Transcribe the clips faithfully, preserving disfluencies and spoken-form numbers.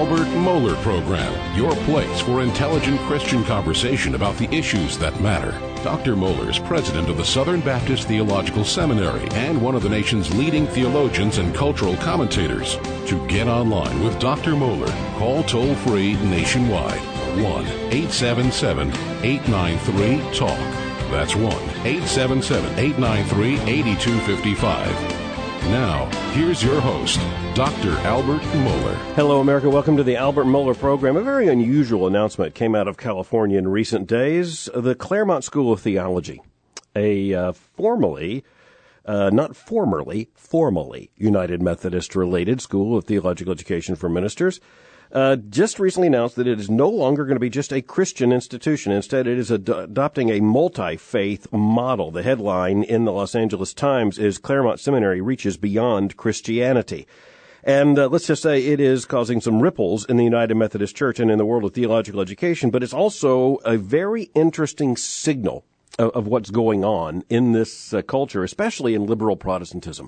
Albert Mohler Program, your place for intelligent Christian conversation about the issues that matter. Doctor Mohler is president of the Southern Baptist Theological Seminary and one of the nation's leading theologians and cultural commentators. To get online with Doctor Mohler, call toll-free nationwide, one eight seven seven, eight nine three, talk. That's one eight seven seven, eight nine three, eight two five five. Now, here's your host, Doctor Albert Mohler. Hello, America. Welcome to the Albert Mohler Program. A very unusual announcement came out of California in recent days. The Claremont School of Theology, a uh, formally, uh, not formerly, formally United Methodist-related school of theological education for ministers, Uh, just recently announced that it is no longer going to be just a Christian institution. Instead, it is ad- adopting a multi-faith model. The headline in the Los Angeles Times is Claremont Seminary reaches beyond Christianity. And uh, let's just say it is causing some ripples in the United Methodist Church and in the world of theological education, but it's also a very interesting signal of, of what's going on in this uh, culture, especially in liberal Protestantism.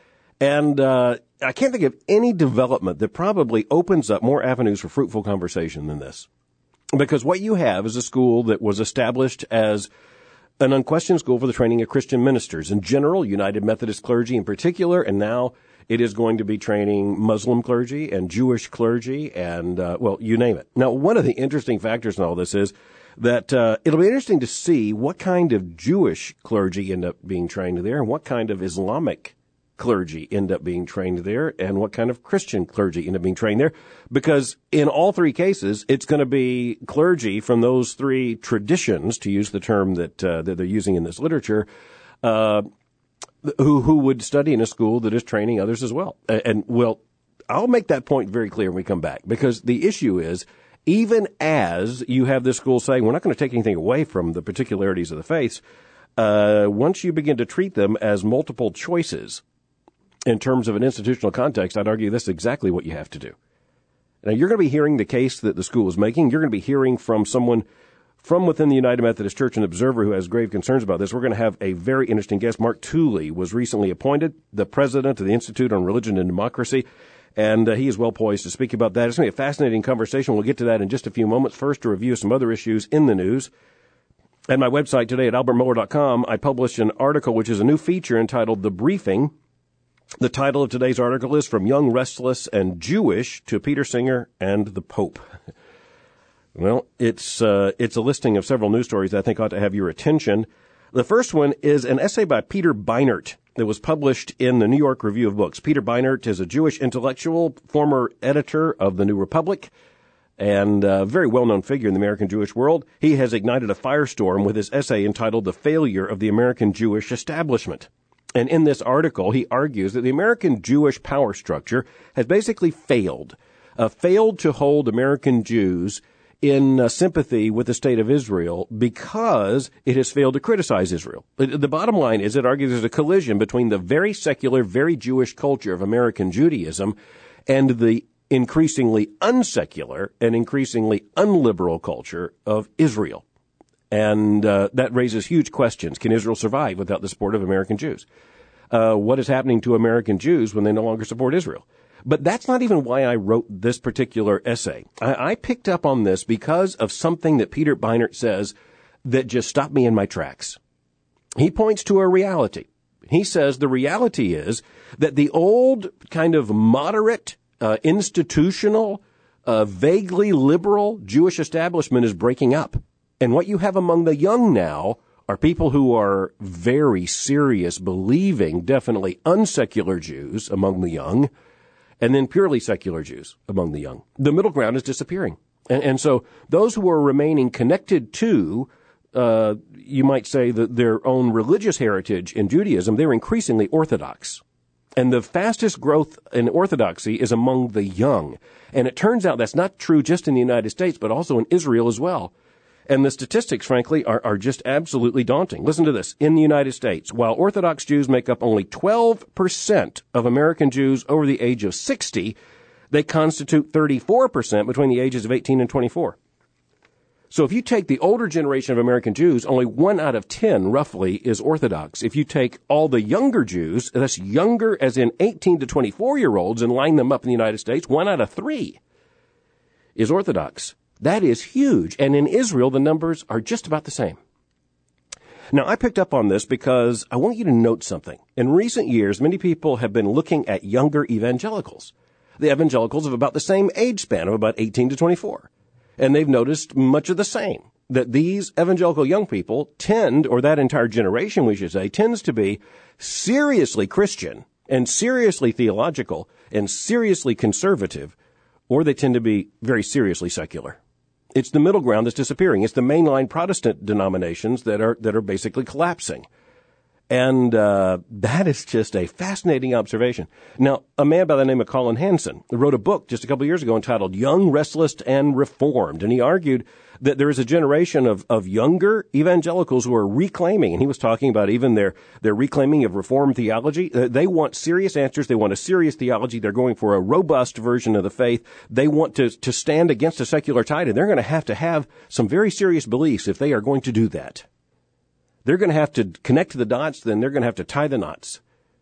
And uh I can't think of any development that probably opens up more avenues for fruitful conversation than this. Because what you have is a school that was established as an unquestioned school for the training of Christian ministers in general, United Methodist clergy in particular, and now it is going to be training Muslim clergy and Jewish clergy and, uh, well, you name it. Now, one of the interesting factors in all this is that uh, it'll be interesting to see what kind of Jewish clergy end up being trained there and what kind of Islamic clergy end up being trained there and what kind of Christian clergy end up being trained there. Because in all three cases, it's going to be clergy from those three traditions, to use the term that, uh, that they're using in this literature, uh, who, who would study in a school that is training others as well. And, and well, I'll make that point very clear when we come back, because the issue is, even as you have this school saying, we're not going to take anything away from the particularities of the faiths, uh, once you begin to treat them as multiple choices, in terms of an institutional context, I'd argue that's exactly what you have to do. Now, you're going to be hearing the case that the school is making. You're going to be hearing from someone from within the United Methodist Church, an observer who has grave concerns about this. We're going to have a very interesting guest. Mark Tooley was recently appointed the president of the Institute on Religion and Democracy, and uh, he is well poised to speak about that. It's going to be a fascinating conversation. We'll get to that in just a few moments. First, to review some other issues in the news. At my website today at albert mohler dot com, I published an article which is a new feature entitled The Briefing. The title of today's article is From Young, Restless, and Jewish to Peter Singer and the Pope. Well, it's uh, it's a listing of several news stories that I think ought to have your attention. The first one is an essay by Peter Beinart that was published in the New York Review of Books. Peter Beinart is a Jewish intellectual, former editor of the New Republic, and a very well-known figure in the American Jewish world. He has ignited a firestorm with his essay entitled The Failure of the American Jewish Establishment. And in this article, he argues that the American Jewish power structure has basically failed, uh, failed to hold American Jews in uh, sympathy with the state of Israel because it has failed to criticize Israel. The bottom line is it argues there's a collision between the very secular, very Jewish culture of American Judaism and the increasingly unsecular and increasingly unliberal culture of Israel. And uh, that raises huge questions. Can Israel survive without the support of American Jews? Uh, what is happening to American Jews when they no longer support Israel? But that's not even why I wrote this particular essay. I, I picked up on this because of something that Peter Beinart says that just stopped me in my tracks. He points to a reality. He says the reality is that the old kind of moderate, uh, institutional, uh, vaguely liberal Jewish establishment is breaking up. And what you have among the young now are people who are very serious, believing, definitely unsecular Jews among the young, and then purely secular Jews among the young. The middle ground is disappearing. And, and so those who are remaining connected to, uh, you might say, the, their own religious heritage in Judaism, they're increasingly Orthodox. And the fastest growth in Orthodoxy is among the young. And it turns out that's not true just in the United States, but also in Israel as well. And the statistics, frankly, are, are just absolutely daunting. Listen to this. In the United States, while Orthodox Jews make up only twelve percent of American Jews over the age of sixty, they constitute thirty-four percent between the ages of eighteen and twenty-four. So if you take the older generation of American Jews, only one out of ten, roughly, is Orthodox. If you take all the younger Jews, that's younger as in eighteen to twenty-four-year-olds, and line them up in the United States, one out of three is Orthodox. That is huge. And in Israel, the numbers are just about the same. Now, I picked up on this because I want you to note something. In recent years, many people have been looking at younger evangelicals. The evangelicals of about the same age span of about eighteen to twenty-four. And they've noticed much of the same, that these evangelical young people tend, or that entire generation, we should say, tends to be seriously Christian and seriously theological and seriously conservative, or they tend to be very seriously secular. It's the middle ground that's disappearing. It's the mainline Protestant denominations that are that are basically collapsing. And uh that is just a fascinating observation. Now, a man by the name of Colin Hansen wrote a book just a couple of years ago entitled Young, Restless, and Reformed. And he argued that there is a generation of, of younger evangelicals who are reclaiming, and he was talking about even their, their reclaiming of Reformed theology. Uh, they want serious answers. They want a serious theology. They're going for a robust version of the faith. They want to, to stand against a secular tide, and they're going to have to have some very serious beliefs if they are going to do that. They're going to have to connect the dots, then they're going to have to tie the knots.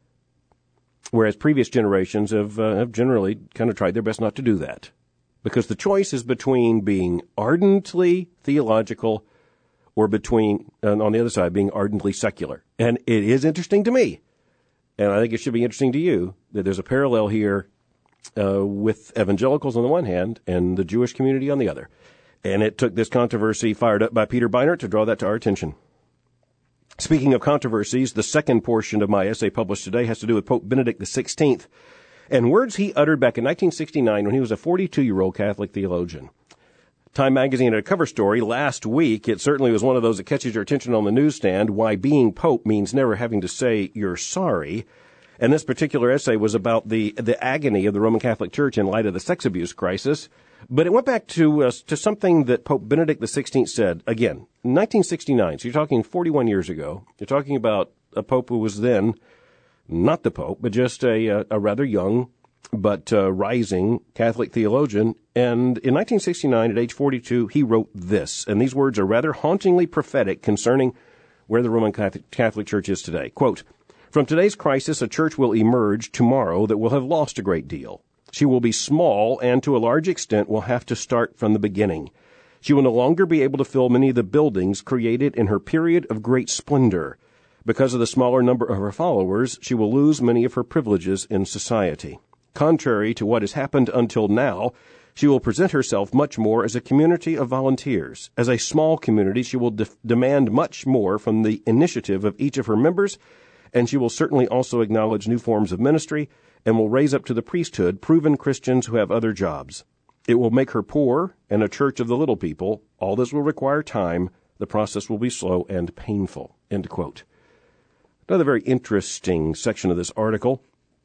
Whereas previous generations have, uh, have generally kind of tried their best not to do that. Because the choice is between being ardently theological or between, uh, on the other side, being ardently secular. And it is interesting to me, and I think it should be interesting to you, that there's a parallel here uh, with evangelicals on the one hand and the Jewish community on the other. And it took this controversy fired up by Peter Beinart to draw that to our attention. Speaking of controversies, the second portion of my essay published today has to do with Pope Benedict the sixteenth. And words he uttered back in nineteen sixty-nine when he was a forty-two-year-old Catholic theologian. Time magazine had a cover story last week. It certainly was one of those that catches your attention on the newsstand, why being Pope means never having to say you're sorry. And this particular essay was about the, the agony of the Roman Catholic Church in light of the sex abuse crisis. But it went back to uh, to something that Pope Benedict the sixteenth said, again, nineteen sixty-nine. So you're talking forty-one years ago. You're talking about a pope who was then not the Pope, but just a, a rather young but uh, rising Catholic theologian. And in nineteen sixty-nine, at age forty-two, he wrote this. And these words are rather hauntingly prophetic concerning where the Roman Catholic Church is today. Quote, "From today's crisis, a church will emerge tomorrow that will have lost a great deal. She will be small and to a large extent will have to start from the beginning. She will no longer be able to fill many of the buildings created in her period of great splendor. Because of the smaller number of her followers, she will lose many of her privileges in society. Contrary to what has happened until now, she will present herself much more as a community of volunteers. As a small community, she will de- demand much more from the initiative of each of her members, and she will certainly also acknowledge new forms of ministry and will raise up to the priesthood proven Christians who have other jobs. It will make her poor and a church of the little people. All this will require time. The process will be slow and painful." End quote. Another very interesting section of this article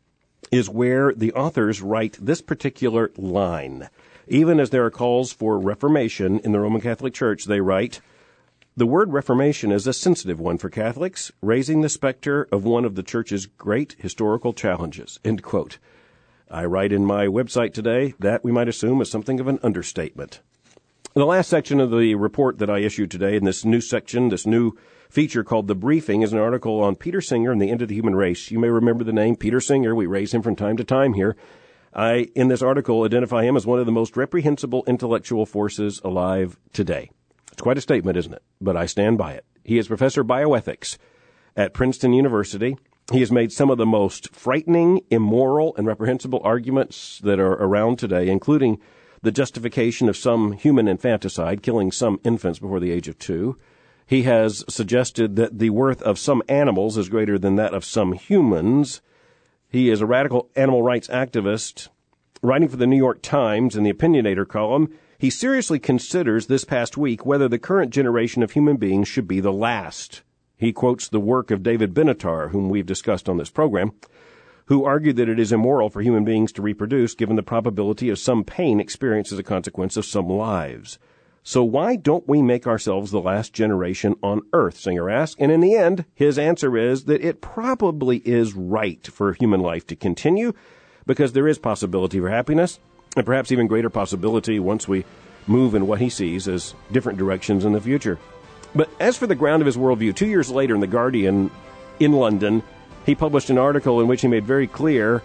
is where the authors write this particular line. Even as there are calls for reformation in the Roman Catholic Church, they write, "The word reformation is a sensitive one for Catholics, raising the specter of one of the Church's great historical challenges." End quote. I write in my website today that we might assume is something of an understatement. The last section of the report that I issued today, in this new section, this new feature called The Briefing, is an article on Peter Singer and the end of the human race. You may remember the name Peter Singer. We raise him from time to time here. I, in this article, identify him as one of the most reprehensible intellectual forces alive today. It's quite a statement, isn't it? But I stand by it. He is professor of bioethics at Princeton University. He has made some of the most frightening, immoral, and reprehensible arguments that are around today, including the justification of some human infanticide, killing some infants before the age of two. He has suggested that the worth of some animals is greater than that of some humans. He is a radical animal rights activist. Writing for the New York Times in the Opinionator column, he seriously considers this past week whether the current generation of human beings should be the last. He quotes the work of David Benatar, whom we've discussed on this program, who argued that it is immoral for human beings to reproduce given the probability of some pain experienced as a consequence of some lives. So why don't we make ourselves the last generation on Earth, Singer asks. And in the end, his answer is that it probably is right for human life to continue because there is possibility for happiness and perhaps even greater possibility once we move in what he sees as different directions in the future. But as for the ground of his worldview, two years later in The Guardian in London, he published an article in which he made very clear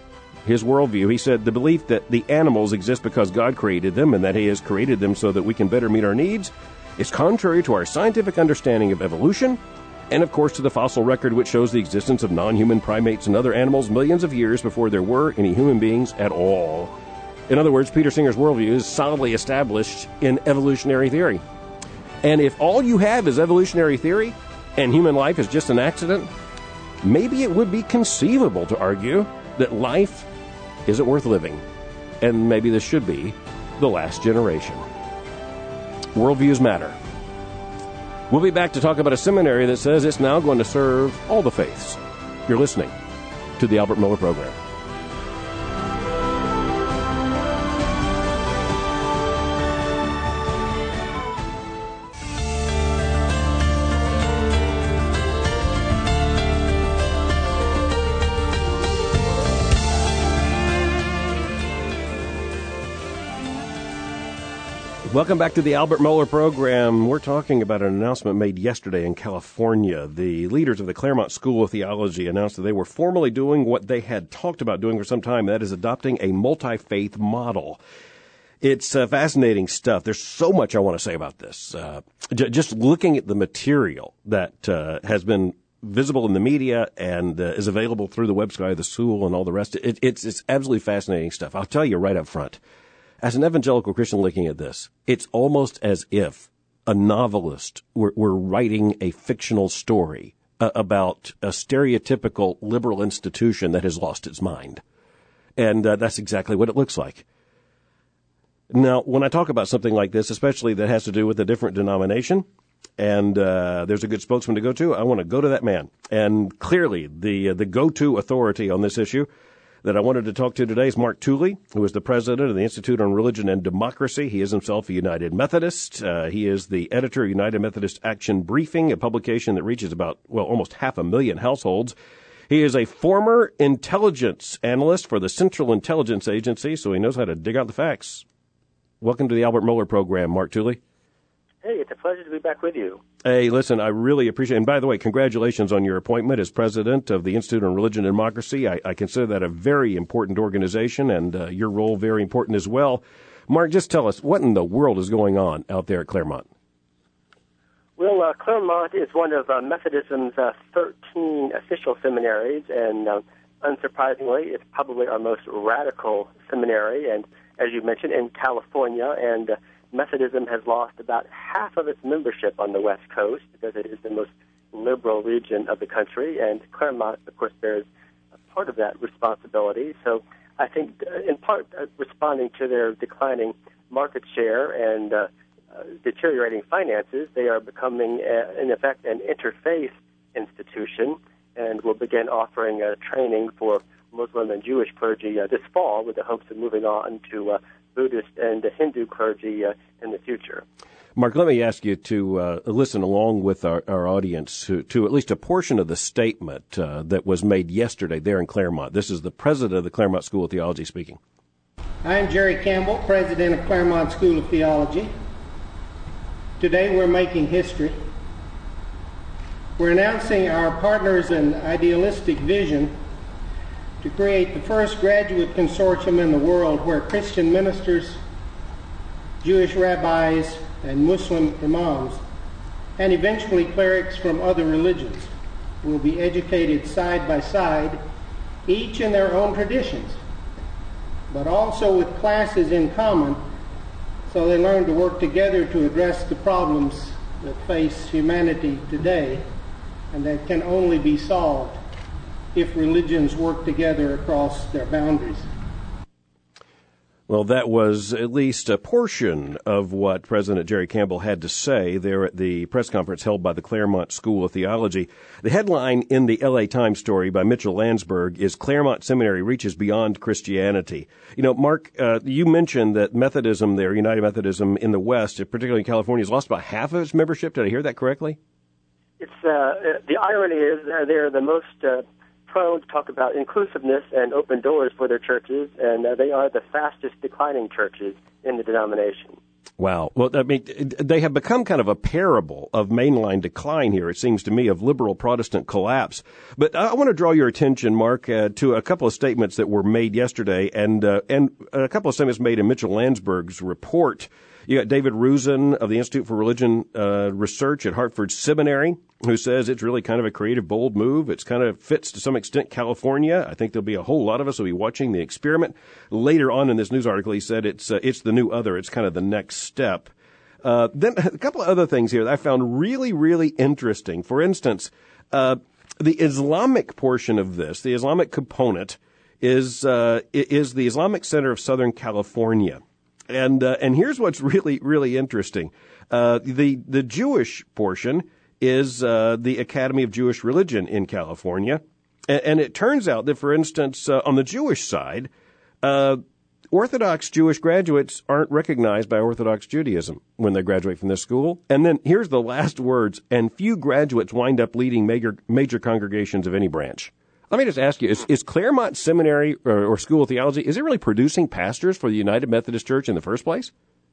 his worldview. He said the belief that the animals exist because God created them and that he has created them so that we can better meet our needs is contrary to our scientific understanding of evolution and, of course, to the fossil record, which shows the existence of non-human primates and other animals millions of years before there were any human beings at all. In other words, Peter Singer's worldview is solidly established in evolutionary theory. And if all you have is evolutionary theory and human life is just an accident, maybe it would be conceivable to argue that life isn't worth living, and maybe this should be the last generation. Worldviews matter. We'll be back to talk about a seminary that says it's now going to serve all the faiths. You're listening to the Albert Mohler Program. Welcome back to the Albert Mohler Program. We're talking about an announcement made yesterday in California. The leaders of the Claremont School of Theology announced that they were formally doing what they had talked about doing for some time, that is adopting a multi-faith model. It's uh, fascinating stuff. There's so much I want to say about this. Uh, j- just looking at the material that uh, has been visible in the media and uh, is available through the website of the school and all the rest, it, it's, it's absolutely fascinating stuff. I'll tell you right up front. As an evangelical Christian looking at this, it's almost as if a novelist were, were writing a fictional story uh, about a stereotypical liberal institution that has lost its mind. And uh, that's exactly what it looks like. Now, when I talk about something like this, especially that has to do with a different denomination, and uh, there's a good spokesman to go to, I want to go to that man. And clearly, the uh, the go-to authority on this issue that I wanted to talk to today is Mark Tooley, who is the president of the Institute on Religion and Democracy. He is himself a United Methodist. Uh, he is the editor of United Methodist Action Briefing, a publication that reaches about, well, almost half a million households. He is a former intelligence analyst for the Central Intelligence Agency, so he knows how to dig out the facts. Welcome to the Albert Mohler Program, Mark Tooley. Hey, it's a pleasure to be back with you. Hey, listen, I really appreciate it. And by the way, congratulations on your appointment as president of the Institute on Religion and Democracy. I, I consider that a very important organization, and uh, your role very important as well. Mark, just tell us, what in the world is going on out there at Claremont? Well, uh, Claremont is one of uh, Methodism's uh, thirteen official seminaries, and uh, unsurprisingly, it's probably our most radical seminary, and as you mentioned, in California, and uh, Methodism has lost about half of its membership on the West Coast because it is the most liberal region of the country, and Claremont, of course, bears a part of that responsibility. So I think, uh, in part, uh, responding to their declining market share and uh, uh, deteriorating finances, they are becoming, uh, in effect, an interfaith institution, and will begin offering uh, training for Muslim and Jewish clergy uh, this fall with the hopes of moving on to uh, Buddhist and Hindu clergy uh, in the future. Mark, let me ask you to uh, listen along with our, our audience to, to at least a portion of the statement uh, that was made yesterday there in Claremont. This is the president of the Claremont School of Theology speaking. I am Jerry Campbell, president of Claremont School of Theology. Today we're making history. We're announcing our partners and idealistic vision to create the first graduate consortium in the world where Christian ministers, Jewish rabbis, and Muslim imams, and eventually clerics from other religions, will be educated side by side, each in their own traditions, but also with classes in common, so they learn to work together to address the problems that face humanity today, and that can only be solved if religions work together across their boundaries. Well, that was at least a portion of what President Jerry Campbell had to say there at the press conference held by the Claremont School of Theology. The headline in the L A Times story by Mitchell Landsberg is Claremont Seminary Reaches Beyond Christianity. You know, Mark, uh, you mentioned that Methodism there, United Methodism in the West, particularly in California, has lost about half of its membership. Did I hear that correctly? It's uh, the irony is uh, they're the most uh, prone to talk about inclusiveness and open doors for their churches, and uh, they are the fastest declining churches in the denomination. Wow. Well, I mean, they have become kind of a parable of mainline decline here, it seems to me, of liberal Protestant collapse. But I want to draw your attention, Mark, uh, to a couple of statements that were made yesterday and uh, and a couple of statements made in Mitchell Landsberg's report. You got David Ruzin of the Institute for Religion uh, Research at Hartford Seminary, who says it's really kind of a creative, bold move. It's kind of fits to some extent California. I think there'll be a whole lot of us will be watching the experiment. Later on in this news article, he said it's uh, it's the new other. It's kind of the next step. Uh, then a couple of other things here that I found really, really interesting. For instance, uh, the Islamic portion of this, the Islamic component, is uh, is the Islamic Center of Southern California. And uh, and here's what's really, really interesting. Uh, the the Jewish portion is uh, the Academy of Jewish Religion in California. And, and it turns out that, for instance, uh, on the Jewish side, uh, Orthodox Jewish graduates aren't recognized by Orthodox Judaism when they graduate from this school. And then here's the last words, and few graduates wind up leading major, major congregations of any branch. Let me just ask you, is, is Claremont Seminary or, or School of Theology, is it really producing pastors for the United Methodist Church in the first place?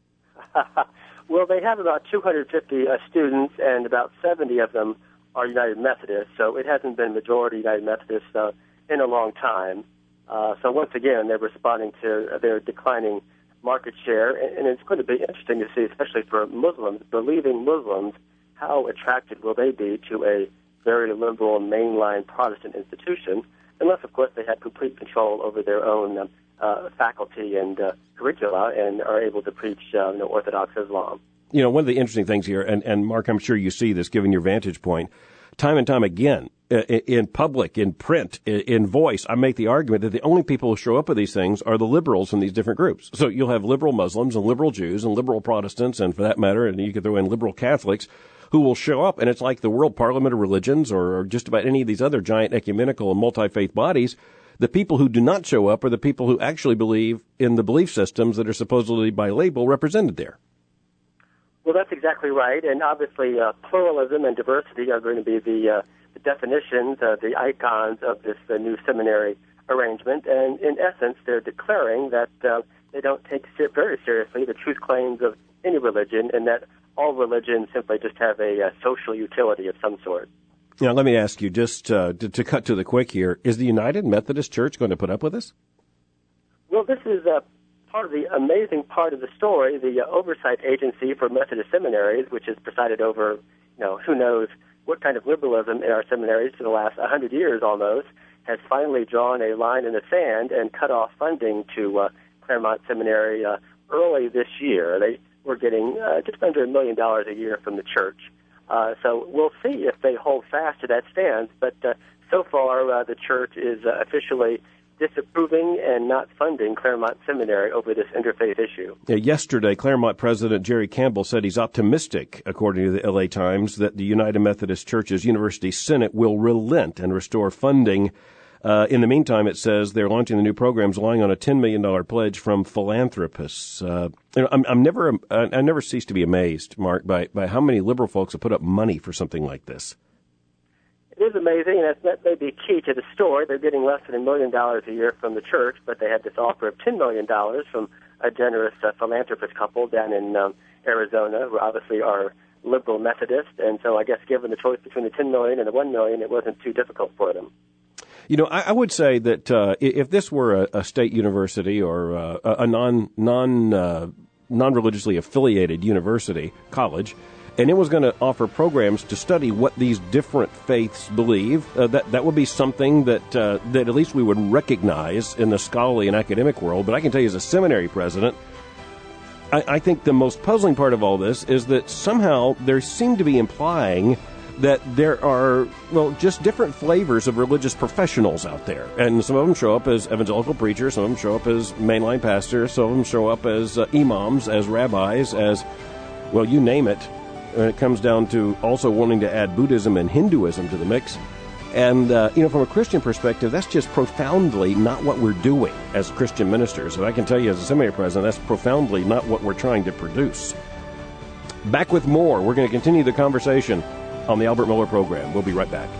Well, they have about two hundred fifty uh, students, and about seventy of them are United Methodist, so it hasn't been majority United Methodist uh, in a long time. Uh, so once again, they're responding to their declining market share, and, and it's going to be interesting to see, especially for Muslims, believing Muslims, how attracted will they be to a very liberal mainline Protestant institution, unless, of course, they have complete control over their own um, uh, faculty and uh, curricula and are able to preach uh, you know, Orthodox Islam. You know, one of the interesting things here, and, and Mark, I'm sure you see this given your vantage point, time and time again, in public, in print, in voice, I make the argument that the only people who show up at these things are the liberals from these different groups. So you'll have liberal Muslims and liberal Jews and liberal Protestants, and for that matter, and you could throw in liberal Catholics, who will show up, and it's like the World Parliament of Religions or just about any of these other giant ecumenical and multi-faith bodies. The people who do not show up are the people who actually believe in the belief systems that are supposedly by label represented there. Well, that's exactly right, and obviously uh, pluralism and diversity are going to be the, uh, the definitions, uh, the icons of this uh, new seminary arrangement, and in essence, they're declaring that uh, they don't take very seriously the truth claims of any religion, and that all religions simply just have a, a social utility of some sort. Now, let me ask you, just uh, to, to cut to the quick here, is the United Methodist Church going to put up with this? Well, this is uh, part of the amazing part of the story. The uh, Oversight Agency for Methodist Seminaries, which has presided over, you know, who knows what kind of liberalism in our seminaries for the last one hundred years almost, has finally drawn a line in the sand and cut off funding to uh, Claremont Seminary uh, early this year. They were getting uh, just under a million dollars a year from the church. Uh, so we'll see if they hold fast to that stance. But uh, so far, uh, the church is uh, officially disapproving and not funding Claremont Seminary over this interfaith issue. Yeah, yesterday, Claremont President Jerry Campbell said he's optimistic, according to the L A Times, that the United Methodist Church's University Senate will relent and restore funding. Uh, in the meantime, it says they're launching the new programs relying on a ten million dollars pledge from philanthropists. Uh, you know, I'm, I'm never, I, I never cease to be amazed, Mark, by, by how many liberal folks have put up money for something like this. It is amazing, and that may be key to the story. They're getting less than a million dollars a year from the church, but they had this offer of ten million dollars from a generous uh, philanthropist couple down in um, Arizona, who obviously are liberal Methodist. And so I guess given the choice between the ten million dollars and the one million dollars, it wasn't too difficult for them. You know, I, I would say that uh, if this were a, a state university or uh, a non non uh, non-religiously affiliated university, college, and it was going to offer programs to study what these different faiths believe, uh, that that would be something that uh, that at least we would recognize in the scholarly and academic world. But I can tell you, as a seminary president, I, I think the most puzzling part of all this is that somehow there seem to be implying that there are, well, just different flavors of religious professionals out there. And some of them show up as evangelical preachers, some of them show up as mainline pastors, some of them show up as uh, imams, as rabbis, as, well, you name it. And it comes down to also wanting to add Buddhism and Hinduism to the mix. And, uh, you know, from a Christian perspective, that's just profoundly not what we're doing as Christian ministers. And I can tell you as a seminary president, that's profoundly not what we're trying to produce. Back with more. We're going to continue the conversation on the Albert Mohler program. We'll be right back.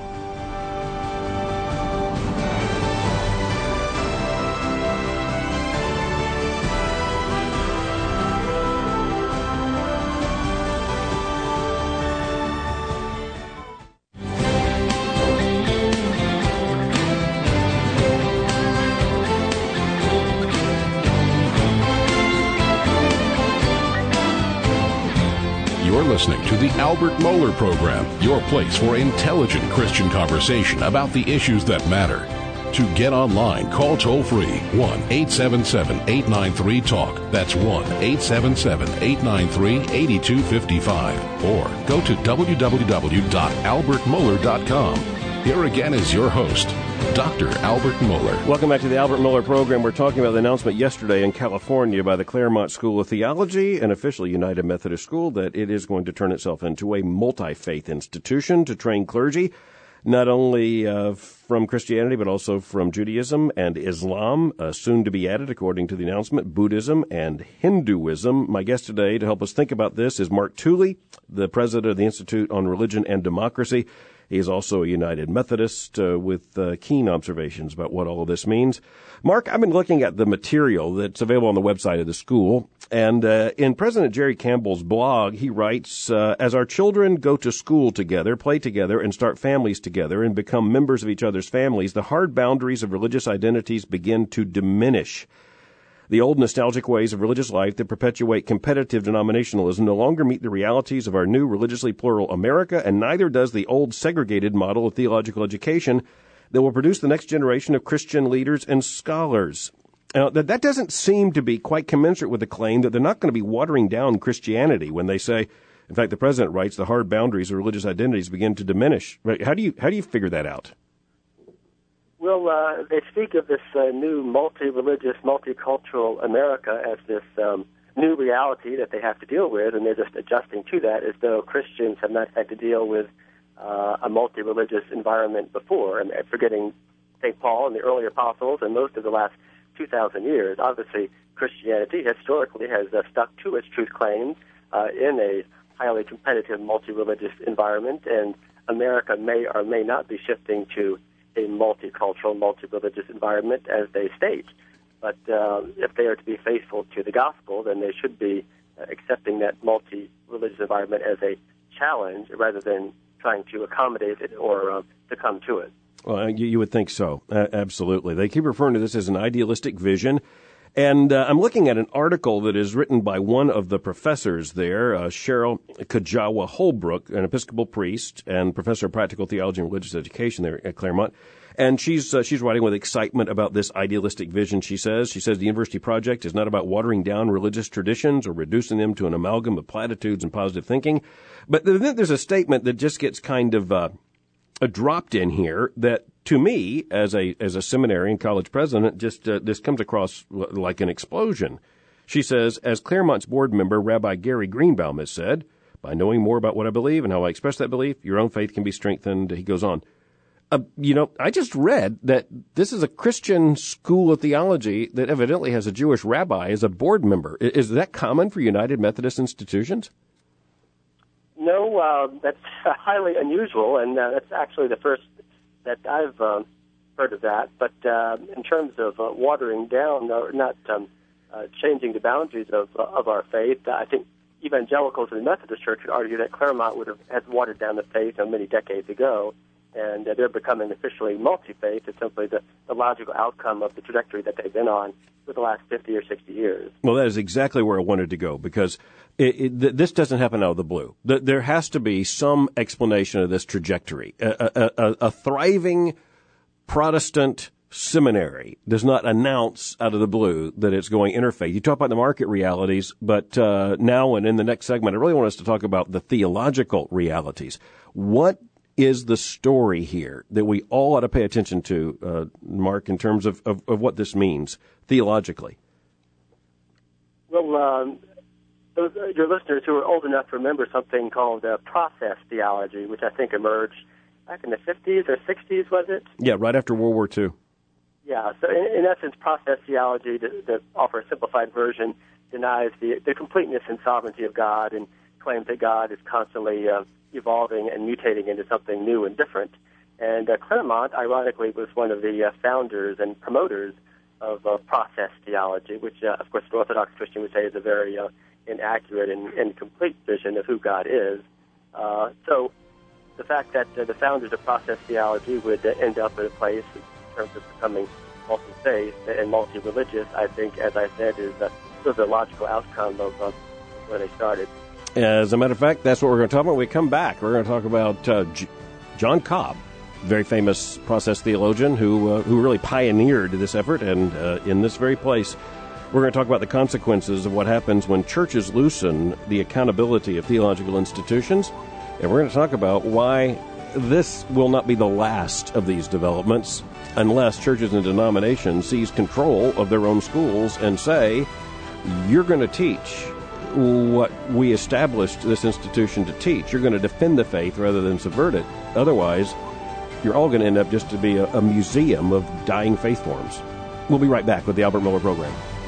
You're listening to the Albert Mohler Program, your place for intelligent Christian conversation about the issues that matter. To get online, call toll-free one eight seven seven, eight nine three, TALK. That's one eight seven seven, eight nine three, eight two five five. Or go to w w w dot albert mohler dot com. Here again is your host, Doctor Albert Mohler. Welcome back to the Albert Mohler Program. We're talking about the announcement yesterday in California by the Claremont School of Theology, an officially United Methodist school, that it is going to turn itself into a multi-faith institution to train clergy, not only uh, from Christianity, but also from Judaism and Islam, uh, soon to be added, according to the announcement, Buddhism and Hinduism. My guest today to help us think about this is Mark Tooley, the president of the Institute on Religion and Democracy. He is also a United Methodist uh, with uh, keen observations about what all of this means. Mark, I've been looking at the material that's available on the website of the school, and uh, in President Jerry Campbell's blog, he writes, uh, as our children go to school together, play together, and start families together and become members of each other's families, the hard boundaries of religious identities begin to diminish. The old nostalgic ways of religious life that perpetuate competitive denominationalism no longer meet the realities of our new religiously plural America, and neither does the old segregated model of theological education that will produce the next generation of Christian leaders and scholars. Now, that, that doesn't seem to be quite commensurate with the claim that they're not going to be watering down Christianity when they say, in fact, the president writes, the hard boundaries of religious identities begin to diminish. How do you, how do you figure that out? Well, uh, they speak of this uh, new multi-religious, multicultural America as this um, new reality that they have to deal with, and they're just adjusting to that as though Christians have not had to deal with uh, a multi-religious environment before, and forgetting Saint Paul and the early apostles and most of the last two thousand years. Obviously, Christianity historically has uh, stuck to its truth claims uh, in a highly competitive multi-religious environment, and America may or may not be shifting to a multicultural, multi-religious environment, as they state. But uh, if they are to be faithful to the gospel, then they should be uh, accepting that multi-religious environment as a challenge rather than trying to accommodate it or uh, succumb to it. Well, you, you would think so. Uh, absolutely. They keep referring to this as an idealistic vision. And uh, I'm looking at an article that is written by one of the professors there, uh, Cheryl Kajawa Holbrook, an Episcopal priest and professor of practical theology and religious education there at Claremont. And she's uh, she's writing with excitement about this idealistic vision, she says. She says the University Project is not about watering down religious traditions or reducing them to an amalgam of platitudes and positive thinking. But then there's a statement that just gets kind of uh, dropped in here that, to me, as a as a seminary and college president, just uh, this comes across like an explosion. She says, as Claremont's board member, Rabbi Gary Greenbaum has said, by knowing more about what I believe and how I express that belief, your own faith can be strengthened. He goes on. Uh, you know, I just read that this is a Christian school of theology that evidently has a Jewish rabbi as a board member. Is that common for United Methodist institutions? No, uh, that's highly unusual, and uh, that's actually the first that I've um, heard of that. But uh, in terms of uh, watering down or not um, uh, changing the boundaries of uh, of our faith, I think evangelicals in the Methodist Church would argue that Claremont would have has watered down the faith uh, many decades ago, and uh, they're becoming officially multi-faith. It's simply the, the logical outcome of the trajectory that they've been on for the last fifty or sixty years. Well, that is exactly where I wanted to go, because it, it, th- this doesn't happen out of the blue. The, there has to be some explanation of this trajectory. A, a, a, a thriving Protestant seminary does not announce out of the blue that it's going interfaith. You talk about the market realities, but uh, now and in the next segment, I really want us to talk about the theological realities. What is the story here that we all ought to pay attention to, uh, Mark, in terms of, of, of what this means theologically? Well, um, those, uh, your listeners who are old enough to remember something called uh, process theology, which I think emerged back in the fifties or sixties, was it? Yeah, right after World War Two. Yeah, so in, in essence, process theology, to, to offer a simplified version, denies the, the completeness and sovereignty of God and claims that God is constantly uh, evolving and mutating into something new and different. And uh, Claremont, ironically, was one of the uh, founders and promoters of uh, process theology, which, uh, of course, an Orthodox Christian would say is a very uh, inaccurate and incomplete vision of who God is. Uh, so the fact that uh, the founders of process theology would uh, end up in a place in terms of becoming multi-faith and multi-religious, I think, as I said, is uh, sort of the logical outcome of uh, where they started. As a matter of fact, that's what we're going to talk about when we come back. We're going to talk about uh, J- John Cobb, very famous process theologian who uh, who really pioneered this effort. And uh, in this very place, we're going to talk about the consequences of what happens when churches loosen the accountability of theological institutions. And we're going to talk about why this will not be the last of these developments unless churches and denominations seize control of their own schools and say, you're going to teach what we established this institution to teach. You're going to defend the faith rather than subvert it. Otherwise, you're all going to end up just to be a, a museum of dying faith forms. We'll be right back with the Albert Mohler Program.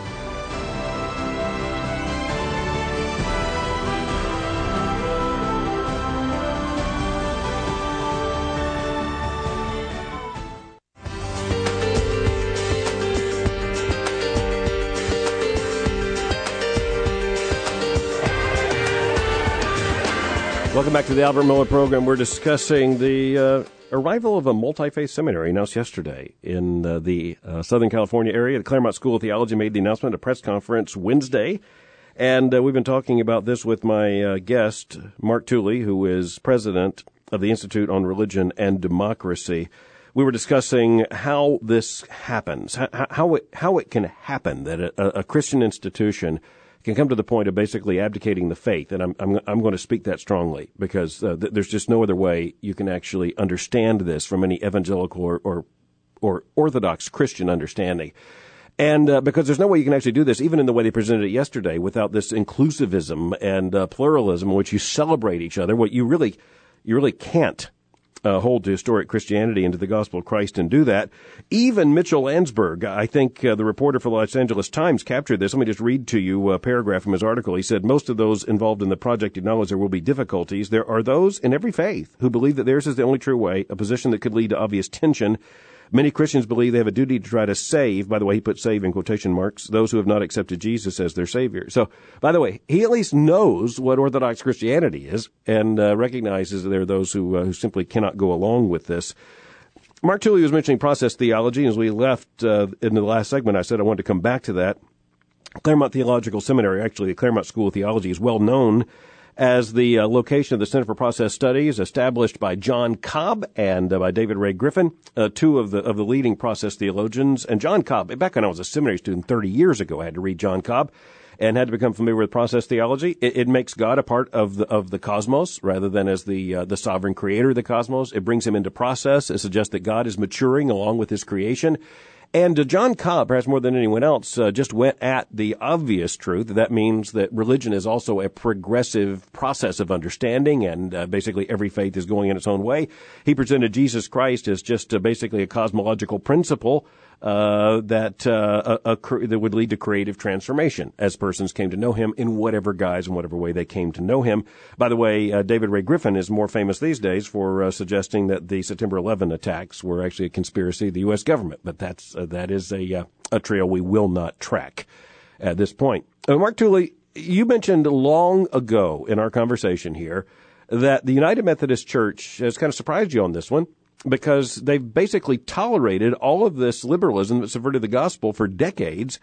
Welcome back to the Albert Mohler Program. We're discussing the uh, arrival of a multi-faith seminary announced yesterday in uh, the uh, Southern California area. The Claremont School of Theology made the announcement at a press conference Wednesday. And uh, we've been talking about this with my uh, guest, Mark Tooley, who is president of the Institute on Religion and Democracy. We were discussing how this happens, how, how, it, how it can happen that a, a Christian institution can come to the point of basically abdicating the faith, and I'm I'm, I'm going to speak that strongly because uh, th- there's just no other way you can actually understand this from any evangelical or or, or Orthodox Christian understanding, and uh, because there's no way you can actually do this, even in the way they presented it yesterday, without this inclusivism and uh, pluralism in which you celebrate each other. What you really you really can't Uh, hold to historic Christianity and to the gospel of Christ and do that. Even Mitchell Landsberg, I think uh, the reporter for the Los Angeles Times, captured this. Let me just read to you a paragraph from his article. He said, most of those involved in the project acknowledge there will be difficulties. There are those in every faith who believe that theirs is the only true way, a position that could lead to obvious tension. Many Christians believe they have a duty to try to save, by the way, he put save in quotation marks, those who have not accepted Jesus as their Savior. So, by the way, he at least knows what Orthodox Christianity is and uh, recognizes that there are those who, uh, who simply cannot go along with this. Mark Tooley was mentioning process theology. As we left uh, in the last segment, I said I wanted to come back to that. Claremont Theological Seminary, actually the Claremont School of Theology, is well known as the uh, location of the Center for Process Studies, established by John Cobb and uh, by David Ray Griffin, uh, two of the of the leading process theologians. And John Cobb, back when I was a seminary student thirty years ago, I had to read John Cobb and had to become familiar with process theology. It, it makes God a part of the of the cosmos rather than as the uh, the sovereign creator of the cosmos. It brings him into process. It suggests that God is maturing along with his creation. And uh, John Cobb, perhaps more than anyone else, uh, just went at the obvious truth. That means that religion is also a progressive process of understanding, and uh, basically every faith is going in its own way. He presented Jesus Christ as just uh, basically a cosmological principle uh, that uh, a, a, that would lead to creative transformation as persons came to know him in whatever guise and whatever way they came to know him. By the way, uh, David Ray Griffin is more famous these days for uh, suggesting that the September eleventh attacks were actually a conspiracy of the U S government, but that's uh, that is a uh, a trail we will not track at this point. Uh, Mark Tooley, you mentioned long ago in our conversation here that the United Methodist Church has kind of surprised you on this one, because they've basically tolerated all of this liberalism that subverted the gospel for decades.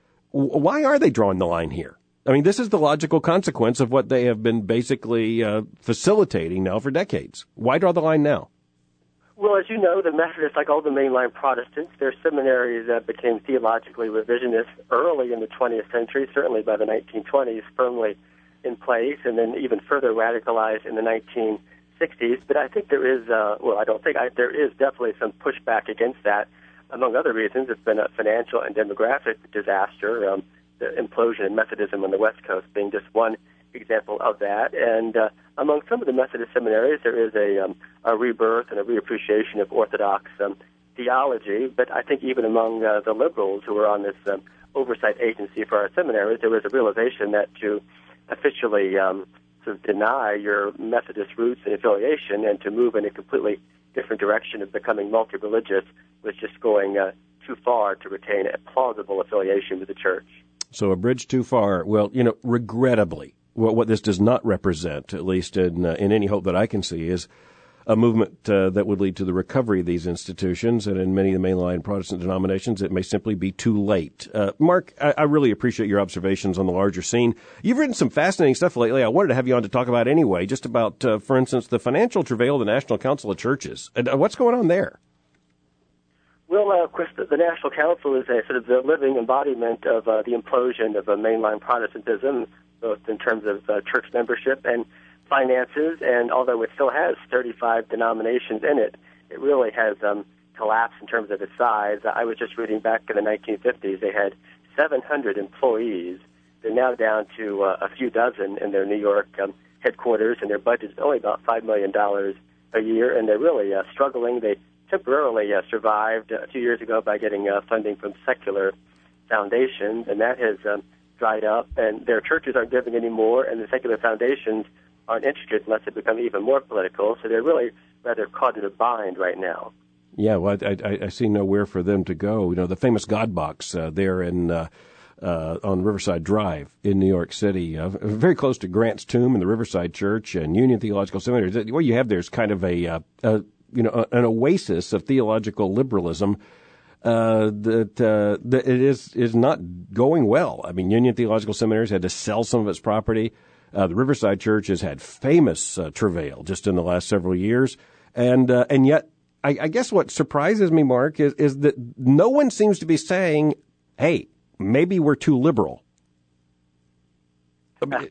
Why are they drawing the line here? I mean, this is the logical consequence of what they have been basically uh, facilitating now for decades. Why draw the line now? Well, as you know, the Methodists, like all the mainline Protestants, their seminaries uh, became theologically revisionist early in the twentieth century, certainly by the nineteen twenties, firmly in place, and then even further radicalized in the nineteen sixties. But I think there is, uh, well, I don't think, I, there is definitely some pushback against that. Among other reasons, it's been a financial and demographic disaster, um, the implosion in Methodism on the West Coast being just one example of that. And uh, among some of the Methodist seminaries, there is a, um, a rebirth and a reappreciation of Orthodox um, theology. But I think even among uh, the liberals who are on this um, oversight agency for our seminaries, there was a realization that to officially um, sort of deny your Methodist roots and affiliation and to move in a completely different direction of becoming multi-religious was just going uh, too far to retain a plausible affiliation with the church. So a bridge too far. Well, you know, regrettably, what, what this does not represent, at least in uh, in any hope that I can see, is a movement uh, that would lead to the recovery of these institutions. And in many of the mainline Protestant denominations, it may simply be too late. Uh, Mark, I, I really appreciate your observations on the larger scene. You've written some fascinating stuff lately. I wanted to have you on to talk about anyway, just about, uh, for instance, the financial travail of the National Council of Churches. Uh, what's going on there? Well, uh, of course, the, the National Council is a sort of the living embodiment of uh, the implosion of uh, mainline Protestantism, both in terms of uh, church membership and finances, and although it still has thirty-five denominations in it, it really has um, collapsed in terms of its size. I was just reading back in the nineteen fifties, they had seven hundred employees. They're now down to uh, a few dozen in their New York um, headquarters, and their budget is only about five million dollars a year, and they're really uh, struggling. They temporarily uh, survived uh, two years ago by getting uh, funding from secular foundations, and that has um, dried up, and their churches aren't giving anymore, and the secular foundations aren't interested unless they become even more political. So they're really rather caught in a bind right now. Yeah, well, I, I, I see nowhere for them to go. You know, the famous God Box uh, there in uh, uh, on Riverside Drive in New York City, uh, very close to Grant's Tomb and the Riverside Church and Union Theological Seminary. What you have there is kind of a, uh, a you know an oasis of theological liberalism. Uh, that, uh, that it is is not going well. I mean, Union Theological Seminary had to sell some of its property. Uh, the Riverside Church has had famous uh, travail just in the last several years, and uh, and yet, I, I guess what surprises me, Mark, is is that no one seems to be saying, "Hey, maybe we're too liberal." It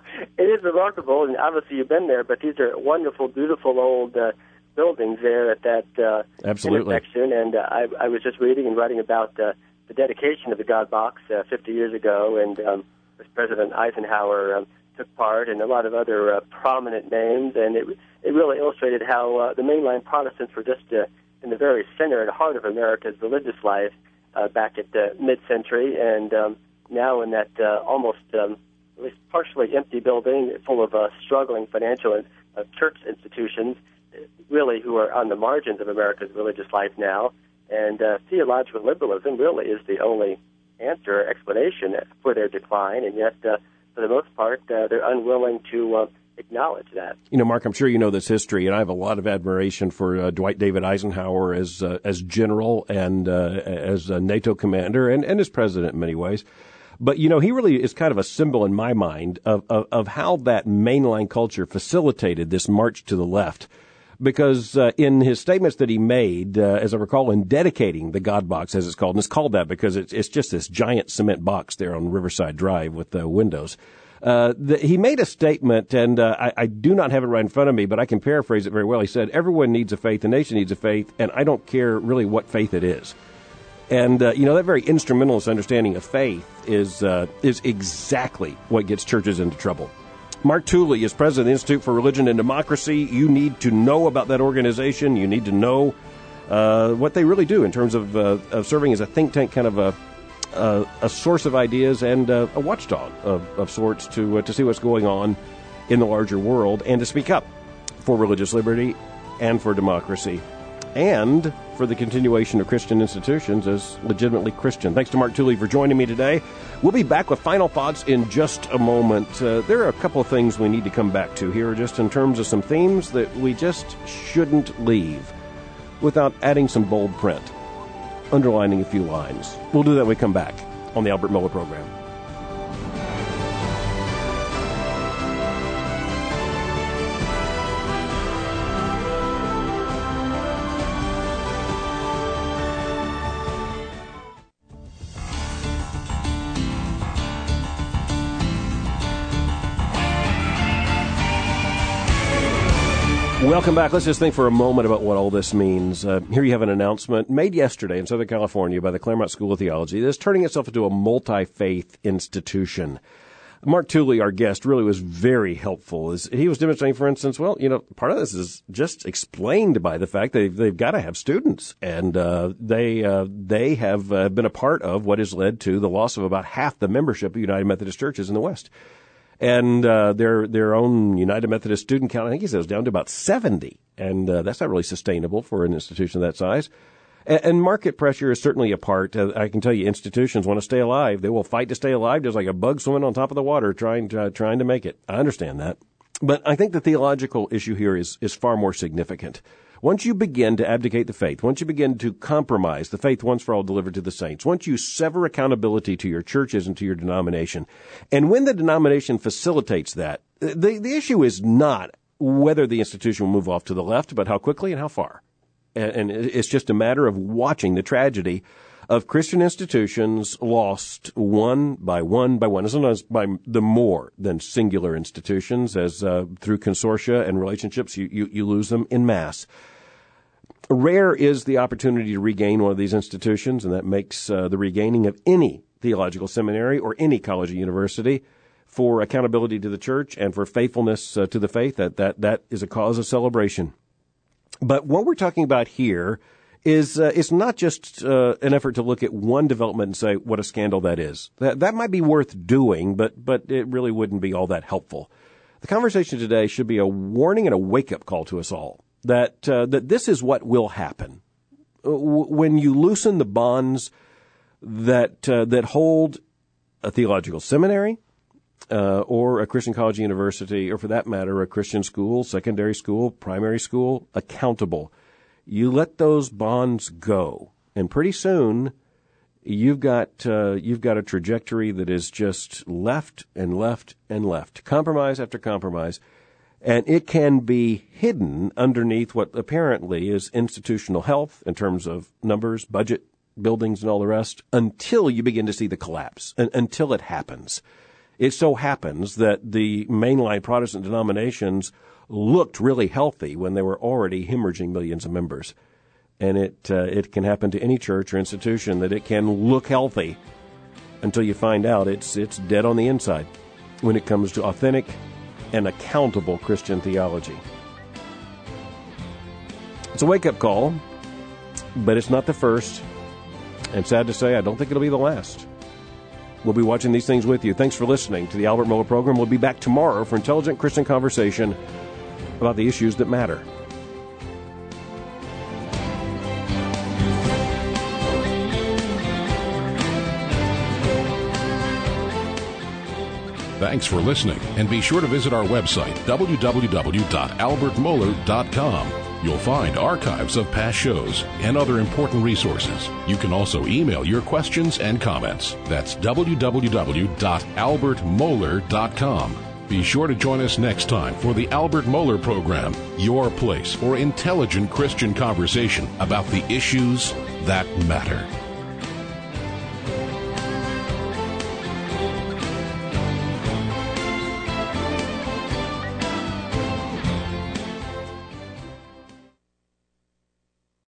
is remarkable, and obviously you've been there. But these are wonderful, beautiful old uh, buildings there at that uh, Absolutely. intersection. And uh, I, I was just reading and writing about uh, the dedication of the God Box uh, fifty years ago, and um, President Eisenhower Um, took part, and a lot of other uh, prominent names, and it it really illustrated how uh, the mainline Protestants were just uh, in the very center and heart of America's religious life uh, back at the mid-century, and um, now in that uh, almost um, at least partially empty building full of uh, struggling financial and uh, church institutions, really who are on the margins of America's religious life now, and uh, theological liberalism really is the only answer, explanation for their decline, and yet uh, for the most part, uh, they're unwilling to uh, acknowledge that. You know, Mark, I'm sure you know this history, and I have a lot of admiration for uh, Dwight David Eisenhower as uh, as general and uh, as a NATO commander and, and as president in many ways. But, you know, he really is kind of a symbol in my mind of, of, of how that mainline culture facilitated this march to the left. Because uh, in his statements that he made, uh, as I recall, in dedicating the God Box, as it's called, and it's called that because it's, it's just this giant cement box there on Riverside Drive with the windows, uh, the, he made a statement, and uh, I, I do not have it right in front of me, but I can paraphrase it very well. He said, everyone needs a faith, the nation needs a faith, and I don't care really what faith it is. And, uh, you know, that very instrumentalist understanding of faith is uh, is exactly what gets churches into trouble. Mark Tooley is president of the Institute for Religion and Democracy. You need to know about that organization. You need to know uh, what they really do in terms of, uh, of serving as a think tank, kind of a a, a source of ideas and uh, a watchdog of, of sorts to uh, to see what's going on in the larger world and to speak up for religious liberty and for democracy and for the continuation of Christian institutions as legitimately Christian. Thanks to Mark Tooley for joining me today. We'll be back with final thoughts in just a moment. Uh, there are a couple of things we need to come back to here, just in terms of some themes that we just shouldn't leave without adding some bold print, underlining a few lines. We'll do that when we come back on the Albert Miller Program. Welcome back. Let's just think for a moment about what all this means. Uh, here you have an announcement made yesterday in Southern California by the Claremont School of Theology that's turning itself into a multi-faith institution. Mark Tooley, our guest, really was very helpful. As he was demonstrating, for instance, well, you know, part of this is just explained by the fact that they've, they've got to have students, and uh, they uh, they have uh, been a part of what has led to the loss of about half the membership of United Methodist churches in the West. And uh, their their own United Methodist student count, I think he said, was down to about seventy. And uh, that's not really sustainable for an institution of that size. And, and market pressure is certainly a part. Uh, I can tell you institutions want to stay alive. They will fight to stay alive just like a bug swimming on top of the water trying to, uh, trying to make it. I understand that. But I think the theological issue here is, is far more significant. Once you begin to abdicate the faith, once you begin to compromise the faith once for all delivered to the saints, once you sever accountability to your churches and to your denomination, and when the denomination facilitates that, the, the issue is not whether the institution will move off to the left, but how quickly and how far. And, and it's just a matter of watching the tragedy of Christian institutions lost one by one by one, sometimes by the more than singular institutions, as uh, through consortia and relationships, you, you, you lose them in mass. Rare is the opportunity to regain one of these institutions, and that makes uh, the regaining of any theological seminary or any college or university for accountability to the church and for faithfulness uh, to the faith, that, that, that is a cause of celebration. But what we're talking about here is uh, it's not just uh, an effort to look at one development and say what a scandal that is. That that might be worth doing, but but it really wouldn't be all that helpful. The conversation today should be a warning and a wake-up call to us all that uh, that this is what will happen when you loosen the bonds that uh, that hold a theological seminary uh, or a Christian college university, or for that matter, a Christian school, secondary school, primary school, accountable. You let those bonds go, and pretty soon you've got uh, you've got a trajectory that is just left and left and left, compromise after compromise, and it can be hidden underneath what apparently is institutional health in terms of numbers, budget, buildings, and all the rest, until you begin to see the collapse, and until it happens. It so happens that the mainline Protestant denominations looked really healthy when they were already hemorrhaging millions of members. And it uh, it can happen to any church or institution that it can look healthy until you find out it's it's dead on the inside when it comes to authentic and accountable Christian theology. It's a wake-up call, but it's not the first. And sad to say, I don't think it'll be the last. We'll be watching these things with you. Thanks for listening to the Albert Mohler Program. We'll be back tomorrow for intelligent Christian conversation about the issues that matter. Thanks for listening, and be sure to visit our website, w w w dot albert mohler dot com. You'll find archives of past shows and other important resources. You can also email your questions and comments. That's w w w dot albert mohler dot com. Be sure to join us next time for the Albert Mohler Program, your place for intelligent Christian conversation about the issues that matter.